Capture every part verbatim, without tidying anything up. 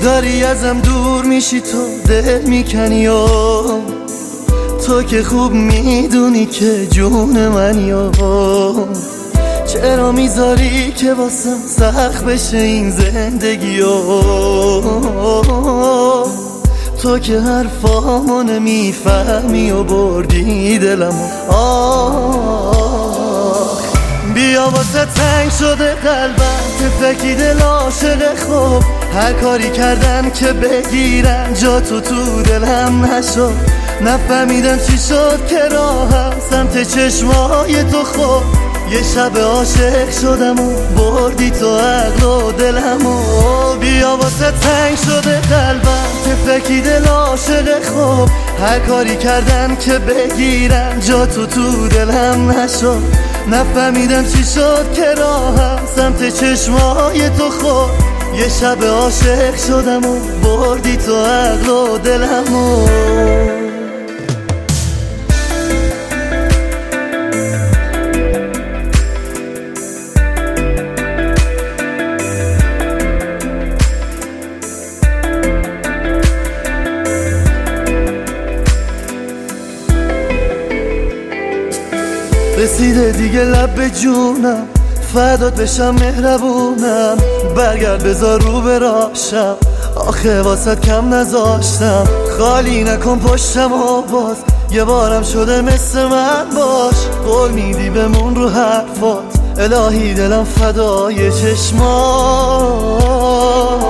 داری ازم دور میشی، تو دل میکنی و تو که خوب میدونی که جون منی و چرا میذاری که واسم سخت بشه این زندگی و تو که حرفامو نمیفهمی و بردی دلمو. آه بیا واسه تنگ شده قلبم، تفکی دل عاشق خوب، هر کاری کردن که بگیرن جا تو تو دلم نشد. نفهمیدم چی شد که راهم سمت چشمای تو خود، یه شب عاشق شدم و بردی تو عقل و دلمو. بیا واسه تنگ شده قلبم، تفکی دل عاشق خوب، هر کاری کردن که بگیرن جا تو تو دلم نشد. نفهمیدم چی شد که راهم سمت چشمای تو خود، یه شب عاشق شدم و بردی تو عقل و دلمو. رسیده دیگه لب به جونم، فدات بشم مهربونم، برگرد بذار رو براشم، آخه واسط کم نذاشتم. خالی نکن پشتم و باز یه بارم شده مثل من باش، قول میدی بمون رو حرفات، الهی دلم فدای چشمات.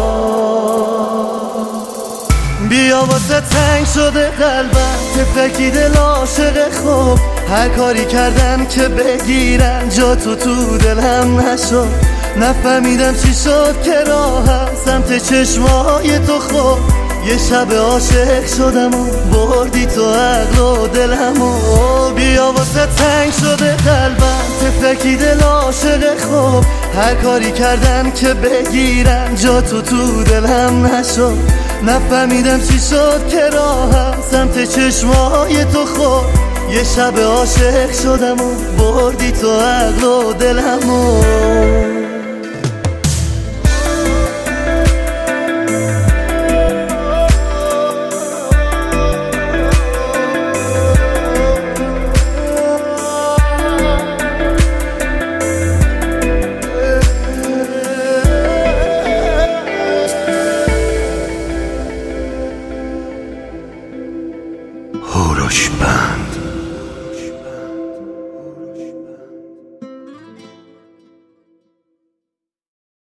بیا واسه تنگ شده قلبم، تفکی دل عاشق خوب، هر کاری کردن که بگیرن جا تو تو دلم نشد. نفهمیدم چی شد که راهم سمت چشمای تو خود، یه شب عاشق شدم و بردی تو عقل و دلمو. بیا واسه تنگ شده قلبم، تفکی دل عاشق خوب، هر کاری کردن که بگیرن جا تو تو دلم نشد. نفهمیدم چی شد که راهم سمت چشمای تو خود، یه شب عاشق شدم و بردی تو عقل و دلمو.